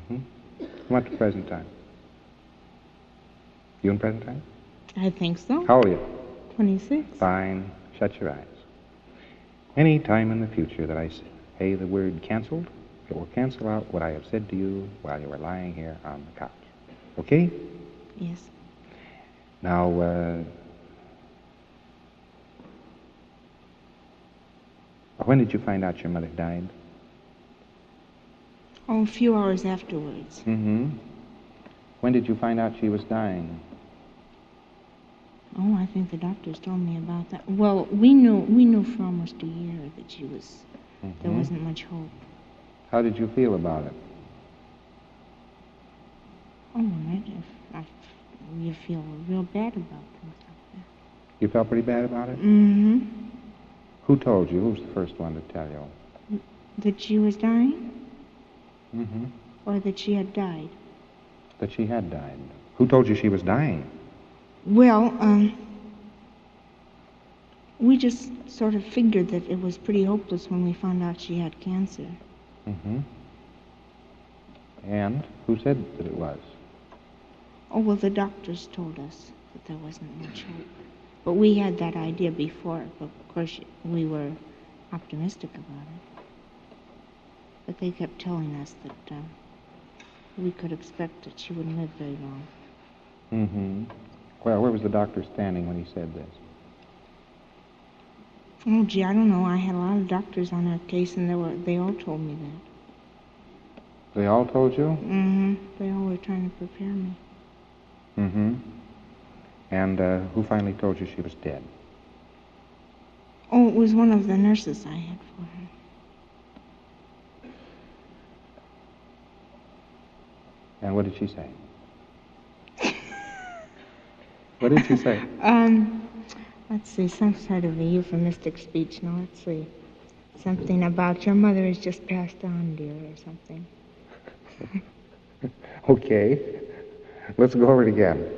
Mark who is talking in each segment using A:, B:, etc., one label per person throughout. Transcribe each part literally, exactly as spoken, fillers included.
A: Mm-hmm. Come on to present time. You in present time?
B: I think so.
A: How old are you?
B: twenty-six.
A: Fine. Shut your eyes. Any time in the future that I say the word canceled, it will cancel out what I have said to you while you were lying here on the couch. Okay?
B: Yes.
A: Now, uh, when did you find out your mother died?
B: Oh, a few hours afterwards.
A: Mm-hmm. When did you find out she was dying?
B: Oh, I think the doctors told me about that. Well, we knew we knew for almost a year that she was,
A: Mm-hmm.
B: there wasn't much hope.
A: How did you feel about it?
B: Oh, I, I, you feel real bad about things like that.
A: You felt pretty bad about it?
B: Mm-hmm.
A: Who told you? Who was the first one to tell you?
B: That she was dying?
A: Mm-hmm.
B: Or that she had died?
A: That she had died. Who told you she was dying?
B: Well, um, we just sort of figured that it was pretty hopeless when we found out she had cancer.
A: Mm-hmm. And who said that it was?
B: Oh, well, the doctors told us that there wasn't much hope. But we had that idea before, but of course we were optimistic about it. But they kept telling us that uh, we could expect that she wouldn't live very long.
A: Mm-hmm. Well, where was the doctor standing when he said this?
B: Oh, gee, I don't know. I had a lot of doctors on our case, and they were they all told me that.
A: They all told you?
B: Mm-hmm. They all were trying to prepare me.
A: Mm-hmm. And uh, who finally told you she was dead?
B: Oh, it was one of the nurses I had for her.
A: And what did she say? What did she say?
B: Um, let's see, some sort of a euphemistic speech. Now, let's see. Something about your mother has just passed on, dear, or something.
A: Okay. Let's go over it again.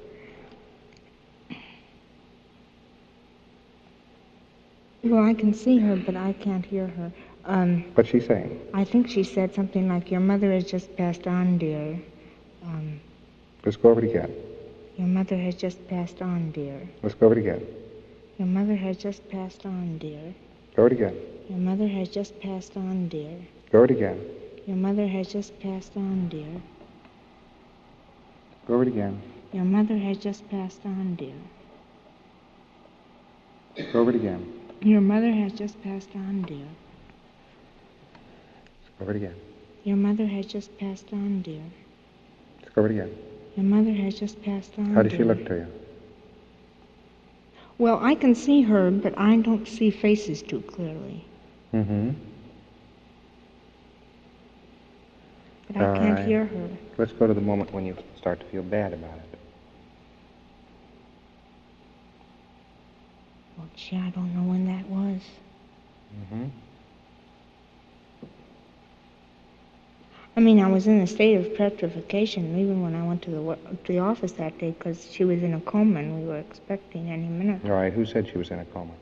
B: Well, I can see her, but I can't hear her. Um,
A: What's she saying?
B: I think she said something like, your mother has just passed on, dear. Um,
A: Let's go over it again.
B: Your mother has just passed on, dear.
A: Let's go over it again.
B: Your mother has just passed on, dear.
A: Go over it again.
B: Your mother has just passed on, dear.
A: Go over it again.
B: Your mother has just passed on, dear.
A: Go over it again.
B: Your mother has just passed on, dear.
A: Go over it again.
B: Your mother has just passed on, dear.
A: Go over it again.
B: Your mother has just passed on, dear.
A: Let's go over it again.
B: Your mother has just passed on,
A: How does
B: dear.
A: she look to you?
B: Well, I can see her, but I don't see faces too clearly.
A: Mm-hmm.
B: But I
A: All
B: can't
A: right.
B: hear her.
A: Let's go to the moment when you start to feel bad about it.
B: Well, gee, I don't know when that was.
A: Mm-hmm.
B: I mean, I was in a state of petrification even when I went to the wo- to the office that day because she was in a coma and we were expecting any minute.
A: All right. Who said she was in a coma?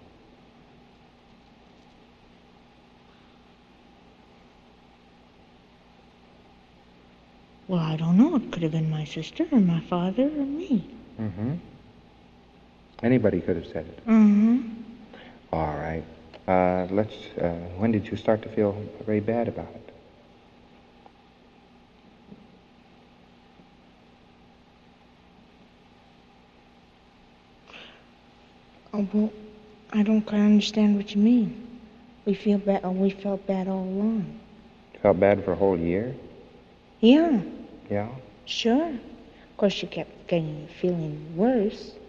B: Well, I don't know. It could have been my sister or my father or me.
A: Mm-hmm. Anybody could have said it.
B: Mm-hmm.
A: All right. Uh, let's. Uh, when did you start to feel very bad about it?
B: Oh, well, I don't quite understand what you mean. We feel bad. Oh, we felt bad all along.
A: Felt bad for a whole year?
B: Yeah,
A: Yeah.
B: sure. Of course, you kept getting feeling worse.